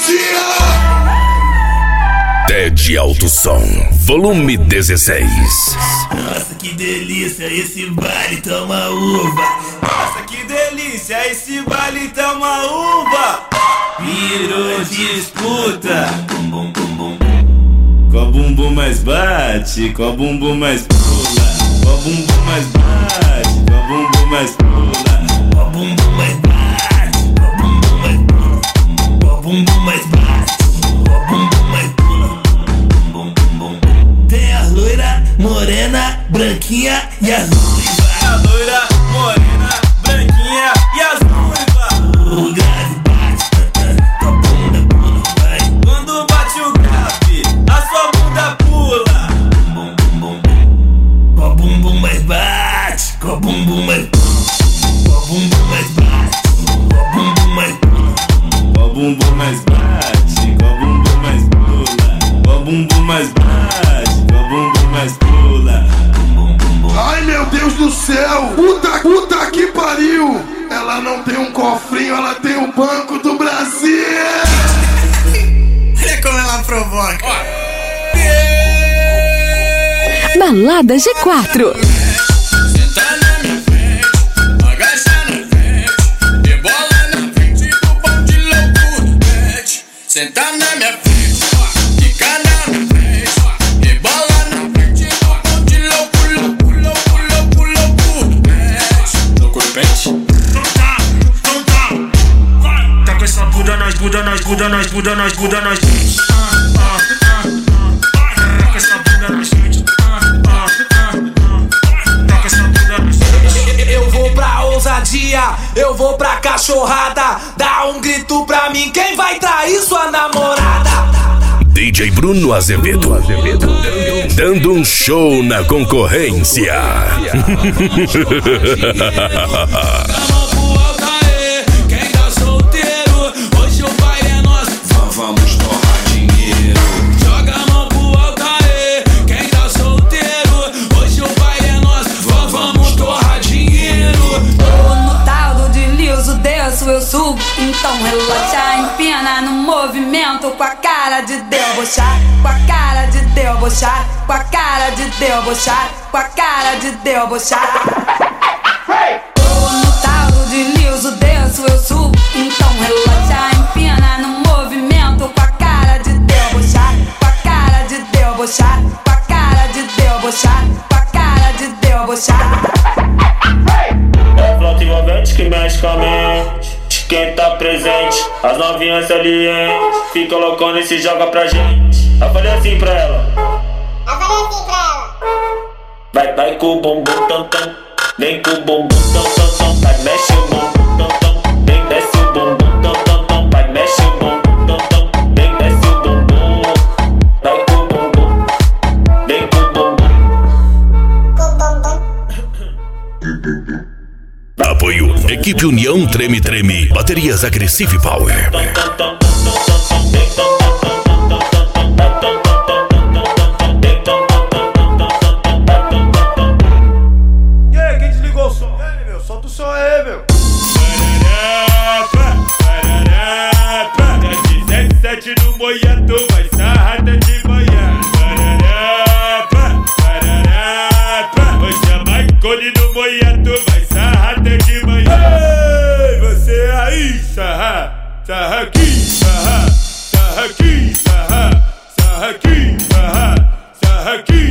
TED Alto Som, volume 16. Nossa, que delícia, esse baile toma uva. Nossa, que delícia, esse baile toma uva. Virou disputa. Bum, bum, bum, bum. Qual bumbum mais bate, qual bumbum mais pula. Qual bumbum mais bate, qual bumbum mais pula. Qual bumbum mais bate, qual bumbum mais pula. Qual bumbum mais bate, qual bumbum mais pula. Bum, bum, bum. Tem a loira, morena, branquinha e as ruivas. A loira, morena, branquinha e as ruivas. O grave bate, tua bunda pula, vai. Quando bate o grave, a sua bunda pula. Bum, bum, bum, bum. Qual bumbum mais bate, qual bumbum mais pula. Qual bumbum mais bate, qual bumbum mais pula. Qual bumbum mais bate, qual bumbum mais pula. Qual bumbum mais bate, qual bumbum mais pula. Ai meu Deus do céu, puta que pariu. Ela não tem um cofrinho, ela tem o Banco do Brasil. Olha como ela provoca. Balada G4. Senta na minha frente, agacha na frente, rebola na frente do pão de loucura, mete. Senta na minha frente, fica na minha frente, rebola na frente do pão de loucura, mete. Loucura, pente. Tá com essa Buda nós. Tá com essa Buda nós. Eu vou pra ousadia, eu vou pra cachorrada. Dá um grito pra mim, quem vai trair sua namorada? DJ Bruno Azevedo, dando um show na concorrência. Quem tá solteiro, hoje o baile é nosso. Vamos torrar dinheiro. Joga a mão pro alto aí. Quem tá solteiro, hoje o baile é nosso. Vamos torrar dinheiro. Tô no tal do deslizo, desço, eu subo. Então relaxa, empina no movimento. Com a cara de debochar, com a cara de debochar, com a cara de debochar, com a cara de debochar. Tô no tal do deslizo, desço, eu subo. Então relaxa, empina no movimento. Com a cara de debochar, com a cara de debochar, com a cara de debochar, com a cara de debochar. É flauta envolvente que mexe com a mente de quem tá presente. As novinhas salientes fica loucona e se joga pra gente. Eu falei assim pra ela. Vai com o bumbum tam tam. Vem com o bumbum tam tam tam. Vai mexe o bumbum tam tam. Vem desce o bumbum tam tam tam. Vai mexe o bumbum tam tam. Vem desce o bumbum. Vai com o bumbum. Vem com o bumbum. Apoio Equipe União Treme Treme, baterias Agressive Power. E aí, quem desligou o som? E aí, meu, solta o som aí, meu. 17 no moiato, vai sarrada de manhã. Hoje é Maicone no moiato, vai sarrada de manhã. Ei, você aí, sarra, sarra aqui, sarra, sarra aqui, sarra, sarra aqui, sarra, sarra aqui.